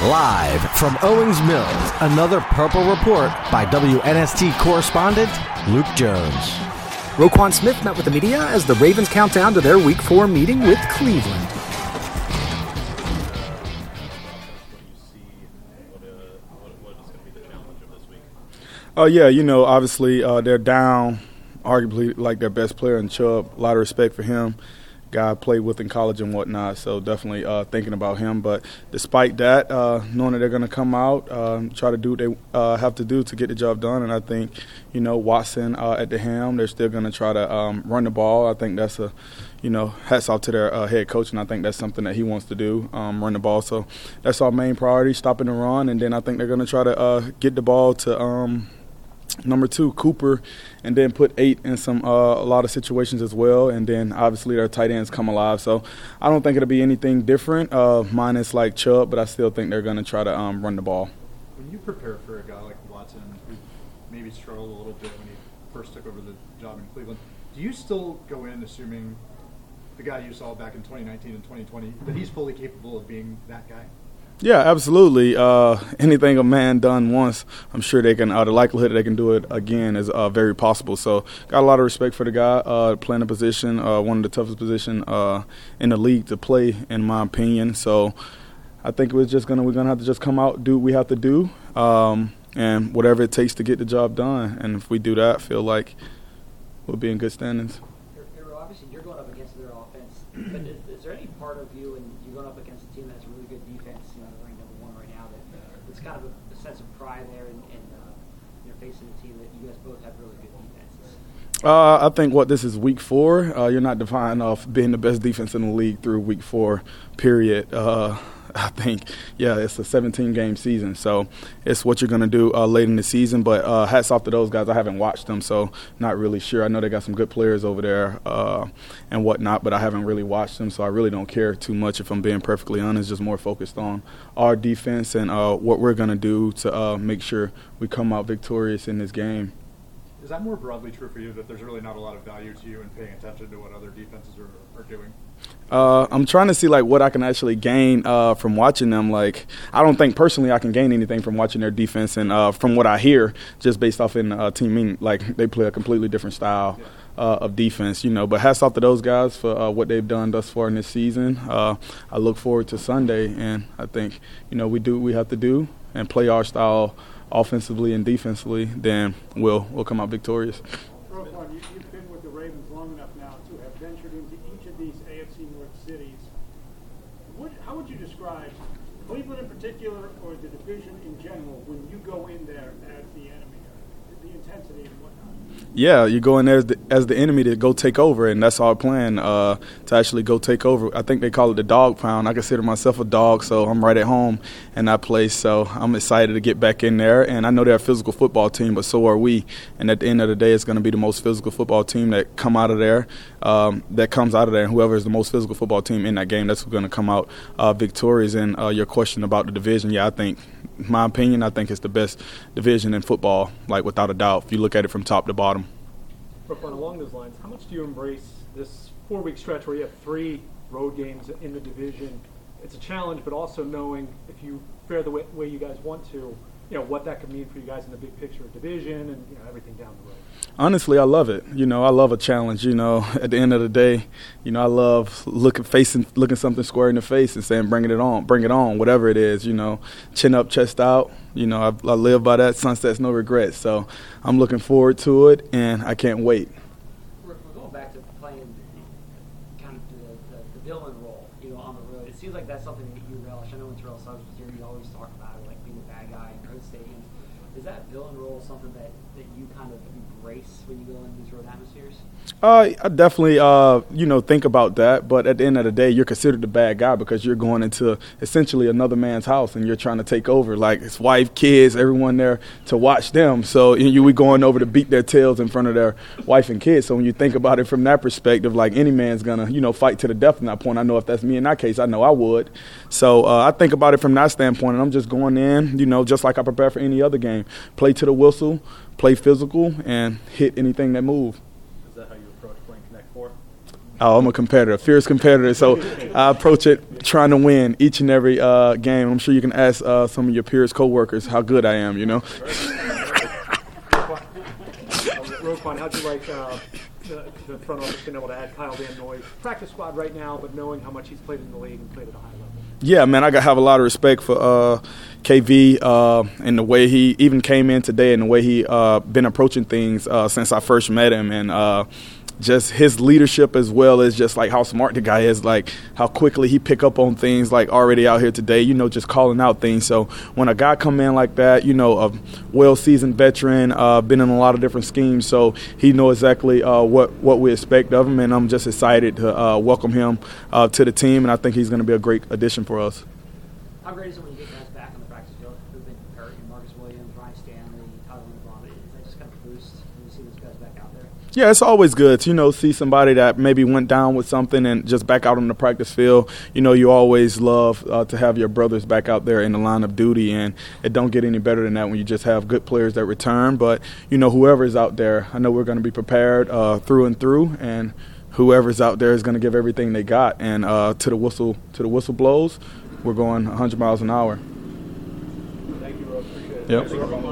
Live from Owings Mills, another Purple Report by WNST correspondent Luke Jones. Roquan Smith met with the media as the Ravens count down to their Week 4 meeting with Cleveland. Obviously they're down, arguably like their best player in Chubb. A lot of respect for him. Guy I played with in college and whatnot, so definitely thinking about him. But despite that, knowing that they're going to come out, try to do what they have to do to get the job done. And I think, Watson at the helm, they're still going to try to run the ball. I think that's hats off to their head coach, and I think that's something that he wants to do, run the ball. So that's our main priority, stopping the run. And then I think they're going to try to get the ball to number 2, Cooper, and then put 8 in a lot of situations as well. And then obviously their tight ends come alive. So I don't think it'll be anything different, minus like Chubb, but I still think they're going to try to run the ball. When you prepare for a guy like Watson, who maybe struggled a little bit when he first took over the job in Cleveland, do you still go in assuming the guy you saw back in 2019 and 2020, that he's fully capable of being that guy? Yeah, absolutely. Anything a man done once, I'm sure they can. The likelihood that they can do it again is very possible. So, got a lot of respect for the guy playing a position, one of the toughest positions in the league to play, in my opinion. So, I think we're gonna have to just come out, do what we have to do, and whatever it takes to get the job done. And if we do that, I feel like we'll be in good standings. Obviously, you're going up against their offense, but is there any part of you, and you're going up against a team that has a really good defense, ranked number 1 right now, that's kind of a sense of pride there in facing a team that you guys both have really good defenses? I think this is week 4. You're not defined off being the best defense in the league through week 4, period. I think, it's a 17-game season, so it's what you're going to do late in the season. But hats off to those guys. I haven't watched them, so not really sure. I know they got some good players over there and whatnot, but I haven't really watched them, so I really don't care too much, if I'm being perfectly honest. Just more focused on our defense and what we're going to do to make sure we come out victorious in this game. Is that more broadly true for you, that there's really not a lot of value to you in paying attention to what other defenses are doing? I'm trying to see what I can actually gain from watching them. I don't think personally I can gain anything from watching their defense, and from what I hear, just based off in team, they play a completely different style of defense, But hats off to those guys for what they've done thus far in this season. I look forward to Sunday, and I think we do what we have to do and play our style offensively and defensively, then we'll come out victorious. Roquan, you've been with the Ravens long enough now to have ventured into each of these AFC North cities. How would you describe Cleveland in particular, or the division in general, when you go in there as the enemy, the intensity and whatnot? Yeah, you go in there as the enemy to go take over, and that's our plan, to actually go take over. I think they call it the dog pound. I consider myself a dog, so I'm right at home in that place. So I'm excited to get back in there, and I know they're a physical football team, but so are we. And at the end of the day, it's going to be the most physical football team that comes out of there, and whoever is the most physical football team in that game, that's going to come out victorious. And your question about the division, I think, in my opinion, I think it's the best division in football, without a doubt, if you look at it from top to bottom. Roquan, along those lines, how much do you embrace this 4-week stretch where you have 3 road games in the division? It's a challenge, but also knowing if you fare the way you guys want to, what that could mean for you guys in the big picture of division and everything down the road. Honestly, I love it. I love a challenge. At the end of the day, I love looking something square in the face and saying, bring it on, whatever it is. Chin up, chest out. I live by that. Sunsets, no regrets. So I'm looking forward to it, and I can't wait. We're going back to playing kind of the villain role, on the road. It seems like that's something that you relish. I know when Terrell Suggs was here, you always talk about it, being the bad guy in road stadiums. Is that villain role something that you kind of embrace when you go into these road atmospheres? I definitely, think about that. But at the end of the day, you're considered the bad guy because you're going into essentially another man's house and you're trying to take over, his wife, kids, everyone there to watch them. So we going over to beat their tails in front of their wife and kids. So when you think about it from that perspective, any man's going to, fight to the death from that point. I know if that's me in that case, I know I would. So I think about it from that standpoint, and I'm just going in, just like I prepare for any other game. Play to the whistle, play physical, and hit anything that moves. Is that how you approach playing Connect 4? Oh, I'm a competitor, fierce competitor. So I approach it trying to win each and every game. I'm sure you can ask some of your peers, coworkers, how good I am. Roquan, how'd you like the front office being able to add Kyle Van Noy, practice squad right now, but knowing how much he's played in the league and played at a high level? Yeah, man, I have a lot of respect for KV and the way he even came in today and the way he been approaching things since I first met him, and just his leadership as well as just like how smart the guy is, like how quickly he pick up on things like already out here today, just calling out things. So when a guy come in like that, a well-seasoned veteran, been in a lot of different schemes, so he know exactly what we expect of him, and I'm just excited to welcome him to the team, and I think he's going to be a great addition for us. How great is it when you get guys back on the practice field who've been hurt? Marcus Williams, Ryan Stanley, Tyler LeBron. Is that just kind of boost when you see those guys back out there? Yeah, it's always good to, see somebody that maybe went down with something and just back out on the practice field. You always love to have your brothers back out there in the line of duty, and it don't get any better than that when you just have good players that return. But, whoever is out there, I know we're going to be prepared through and through, and whoever's out there is going to give everything they got. And to the whistle blows, we're going 100 miles an hour. Thank you, Rose. Appreciate it. Yep.